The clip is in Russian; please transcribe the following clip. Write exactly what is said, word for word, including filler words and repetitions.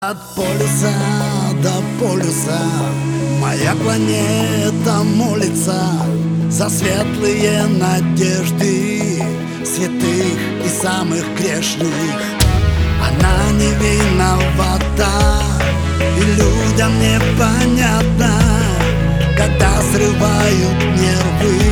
От полюса до полюса моя планета молится за светлые надежды святых и самых грешных. Она не виновата, и людям непонятно, когда срывают нервы